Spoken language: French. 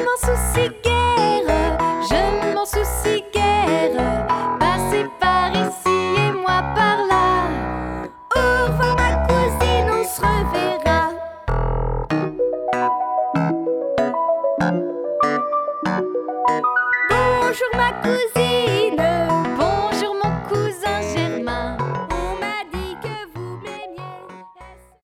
m'en soucie guère, je m'en soucie guère. Passez par ici et moi par là. Au revoir ma cousine, on se reverra. Bonjour ma cousine.